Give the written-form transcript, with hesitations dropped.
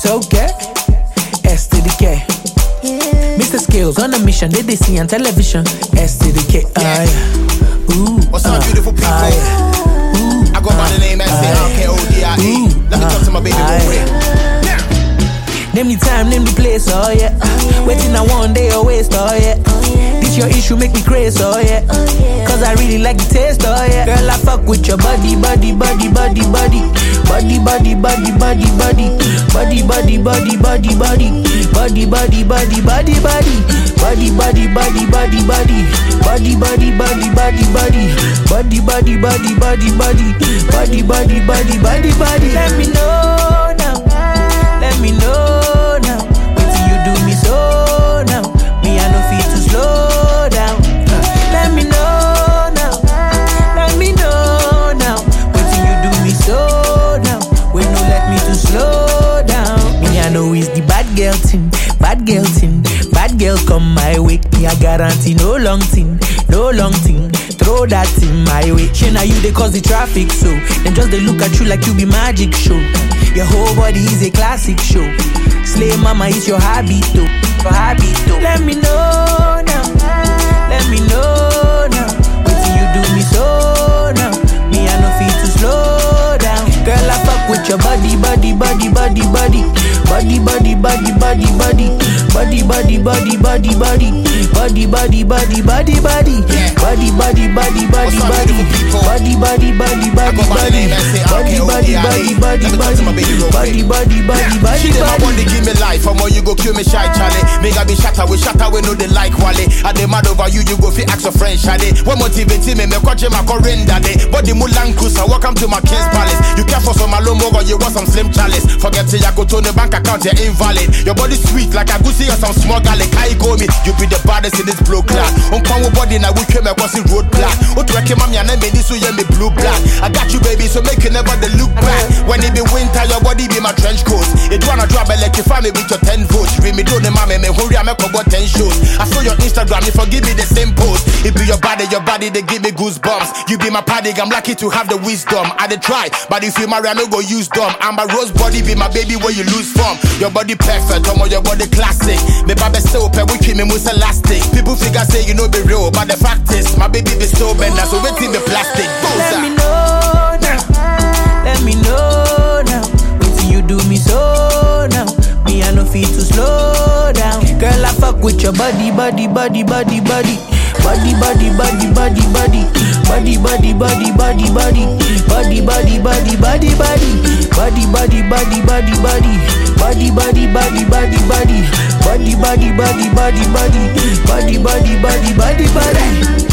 so good. S to the K. Mr. Skills on a mission, they see on television. S to the K. Ooh, what's up, beautiful people? I go by the name S-A-R-K-O-D-I-E. Let me talk to my baby boy. Name the time, name the place, oh yeah. Waiting on one day or waste, oh yeah. This your issue, make me crazy, oh yeah. Cause I really like the taste, oh yeah. Girl, I fuck with your body, body, body, body, body. Body, body, body, body, body. Body, body, body, body, body. Body, body, body, body, body. Body, body, body, body, body. Body, body, body, body, body. Body, body, body, body, body. Body, body, body, body, body. Let me know now. Let me know now. What you do me so now? Me I no feel to slow down. Let me know now. Let me know now. What you do me so now? When no let me to slow down. Me I know it's the bad girl thing. Bad girl thing. Bad girl come my way. Me I guarantee no long thing. No long thing. Throw that in my way. She now you they cause the traffic so. Then just they look at you like you be magic show. Your whole body is a classic show. Slay mama is your habit though. Your habit though. Let me know now. Let me know now. What you do me so now? Me I no feel to slow down. Girl I fuck with your body, body, body, body, body. Body, body, body, body, body. Body, body, body, body, body. Body, body, body, body, body. Body, body, body, body, body. Body, body, body, body, body. Body, body, body, body, body. Body, body, body, body. She them I want to give me life. Or more you go kill me shy, Charlie. Make I be shatter we know they like Wale. I dey mad over you, you go fi ask a friend, Shade. What motivates me watch my correnda day. Body Mulan Kusa, welcome to my King's Palace. You care for some Alomo or you want some slim chalice. Forget to ya go to the bank account, you're invalid. Your body sweet like a goosey or some small garlic. I go me, you be the baddest in this blue class. On power body now we came across the road black. Oh to reckon mommy and I made this so you me blue black. I got you baby, so make you never the look back. When it be winter, your body be my trench coat. It wanna drop electrify me with your 10 votes. You me do the mommy, me hurry, I make about 10 shows. I saw your Instagram, you forgive me the same post. It be your body, they give me goosebumps. You be my paddy, I'm lucky to have the wisdom. I dey try, but if you marry, I no go use dumb. I'm a rose body, be my baby where you lose from. Your body perfect, your body classic. Me baby so pe we keep me most elastic. People figure say you know be real, but the fact is my baby be so bender, so wait in the plastic. Let me know now. Let me know now. What you do me so now? Me I no feel to slow down. Girl I fuck with your body, body, body, body, body. Body, body, body, body, body. Body, body, body, body, body. Body, body, body, body, body. Body, body, body, body, body. Body, body, body, body, body. Body, body, body, body, body. Body, body, body, body, body.